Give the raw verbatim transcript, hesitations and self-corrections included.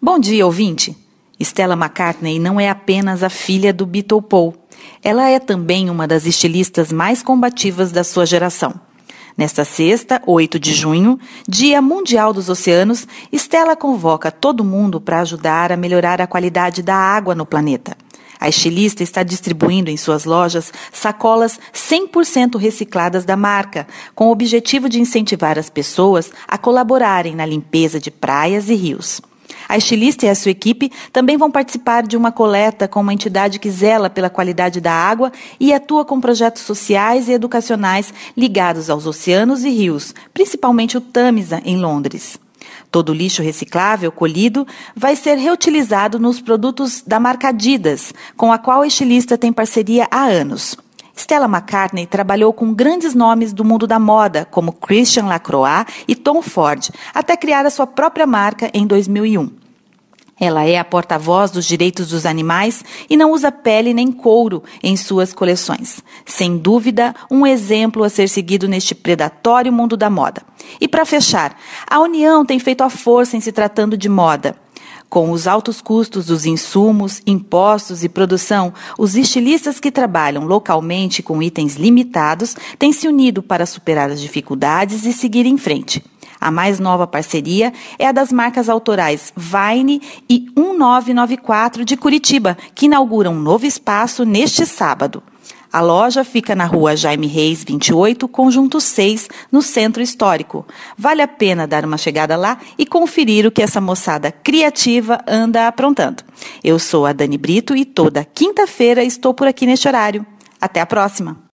Bom dia, ouvinte! Stella McCartney não é apenas a filha do Beatle Paul. Ela é também uma das estilistas mais combativas da sua geração. Nesta sexta, oito de junho, Dia Mundial dos Oceanos, Stella convoca todo mundo para ajudar a melhorar a qualidade da água no planeta. A estilista está distribuindo em suas lojas sacolas cem por cento recicladas da marca, com o objetivo de incentivar as pessoas a colaborarem na limpeza de praias e rios. A estilista e a sua equipe também vão participar de uma coleta com uma entidade que zela pela qualidade da água e atua com projetos sociais e educacionais ligados aos oceanos e rios, principalmente o Tamisa, em Londres. Todo o lixo reciclável colhido vai ser reutilizado nos produtos da marca Adidas, com a qual a estilista tem parceria há anos. Stella McCartney trabalhou com grandes nomes do mundo da moda, como Christian Lacroix e Tom Ford, até criar a sua própria marca em dois mil e um. Ela é a porta-voz dos direitos dos animais e não usa pele nem couro em suas coleções. Sem dúvida, um exemplo a ser seguido neste predatório mundo da moda. E para fechar, a União tem feito a força em se tratando de moda. Com os altos custos dos insumos, impostos e produção, os estilistas que trabalham localmente com itens limitados têm se unido para superar as dificuldades e seguir em frente. A mais nova parceria é a das marcas autorais Vine e um nove nove quatro de Curitiba, que inauguram um novo espaço neste sábado. A loja fica na rua Jaime Reis, vinte e oito, conjunto seis, no Centro Histórico. Vale a pena dar uma chegada lá e conferir o que essa moçada criativa anda aprontando. Eu sou a Dani Brito e toda quinta-feira estou por aqui neste horário. Até a próxima!